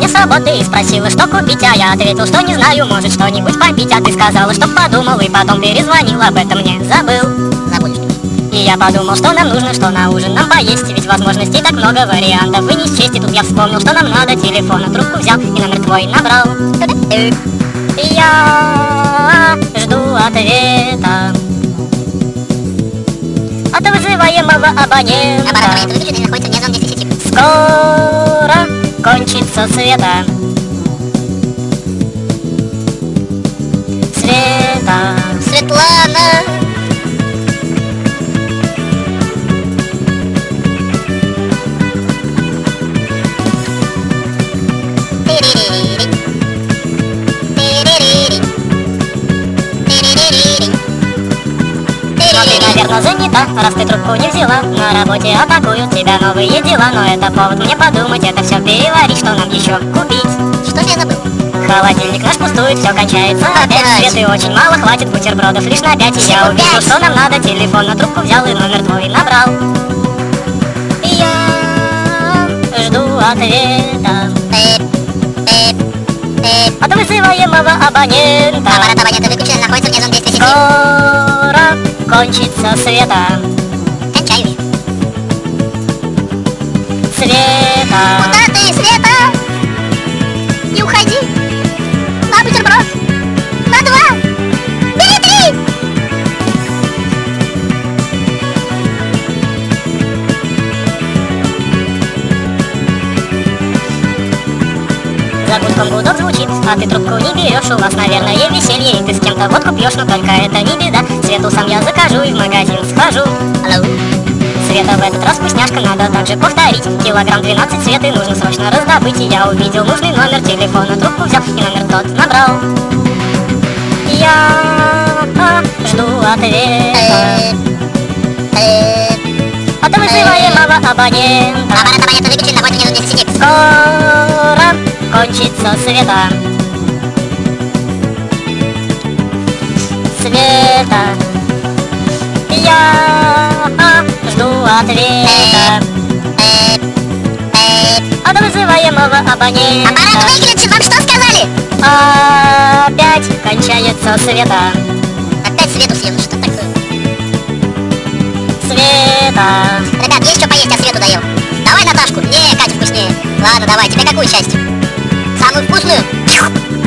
мне с работы и спросила, что купить, а я ответил, что не знаю, может что-нибудь попить. А ты сказала, что подумал, и потом перезвонил, об этом мне забыл. Забудешь. И я подумал, что нам нужно, что на ужин нам поесть, ведь возможностей так много вариантов, и не счесть. И тут я вспомнил, что нам надо телефон, а трубку взял и номер твой набрал. И я жду ответа от вызываемого абонента. Аппарат абонента выключен и находится вне зоны действия сети. Скоро кончится света. Света. Светлана. Но ты, наверное, занята, раз ты трубку не взяла. На работе атакуют тебя новые дела, но это повод мне подумать, это все переварить, что нам еще купить. Что же я забыл? Холодильник наш пустует, все кончается опять. Света очень мало, хватит бутербродов лишь на 5. И я увидел, что нам надо, телефон на трубку взял и номер твой набрал. И я жду ответа от вызываемого абонента. Аппарат абонента выключен и находится вне зоны действия сети. Скоро кончится света. Кончаю. Света. Куда ты, Света? Не уходи. На бутерброд. На 2. Бери 3. За гудком гудок звучит, а ты трубку не берешь. У вас, наверное, веселье, и ты с кем-то водку пьешь, но только это не беда. Свету сам я закажу и в магазин схожу. Алло. Света, в этот раз вкусняшка, надо также повторить. Килограмм 12 Светы нужно срочно раздобыть. И я увидел нужный номер телефона, трубку взял и номер тот набрал. Я жду ответа от вызываемого абонента. Аппарат абонента выключен, находится вне зоны действия сети. Скоро кончится света. Света. Я жду ответа от вызываемого абонента. Аппарат выключен, вам что сказали? Опять кончается света. Опять Свету съем, что такое? Света. Ребят, есть что поесть, я Свету доел. Давай Наташку. Не, Катя вкуснее. Ладно, давай, тебе какую часть? Самую вкусную?